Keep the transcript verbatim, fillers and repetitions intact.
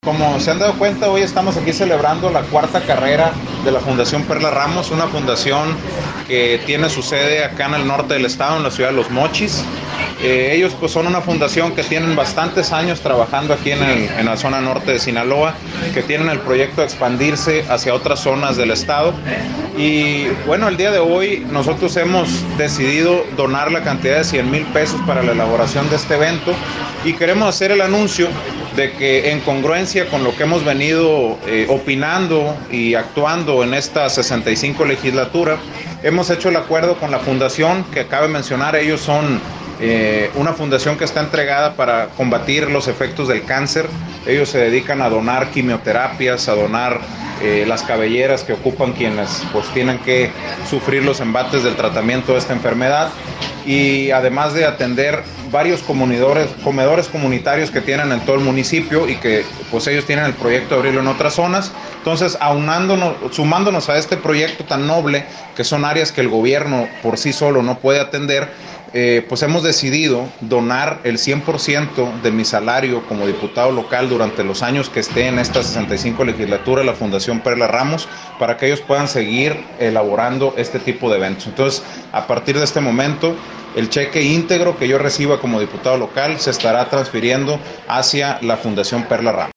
Como se han dado cuenta, hoy estamos aquí celebrando la cuarta carrera de la Fundación Perla Ramos, una fundación que tiene su sede acá en el norte del estado, en la ciudad de Los Mochis. Eh, ellos pues son una fundación que tienen bastantes años trabajando aquí en, el, en la zona norte de Sinaloa, que tienen el proyecto de expandirse hacia otras zonas del estado. Y bueno, el día de hoy nosotros hemos decidido donar la cantidad de cien mil pesos para la elaboración de este evento y queremos hacer el anuncio de que en congruencia con lo que hemos venido eh, opinando y actuando en esta sesenta y cinco legislatura, hemos hecho el acuerdo con la fundación que acabo de mencionar. Ellos son eh, una fundación que está entregada para combatir los efectos del cáncer. Ellos se dedican a donar quimioterapias, a donar eh, las cabelleras que ocupan quienes pues tienen que sufrir los embates del tratamiento de esta enfermedad, y además de atender varios comedores, comedores comunitarios que tienen en todo el municipio y que pues ellos tienen el proyecto de abrirlo en otras zonas. Entonces, aunándonos, sumándonos a este proyecto tan noble, que son áreas que el gobierno por sí solo no puede atender, eh, pues hemos decidido donar el cien por ciento de mi salario como diputado local durante los años que esté en esta sesenta y cinco legislatura, la Fundación Perla Ramos, para que ellos puedan seguir elaborando este tipo de eventos. Entonces, a partir de este momento, el cheque íntegro que yo reciba como diputado local se estará transfiriendo hacia la Fundación Perla Ramos.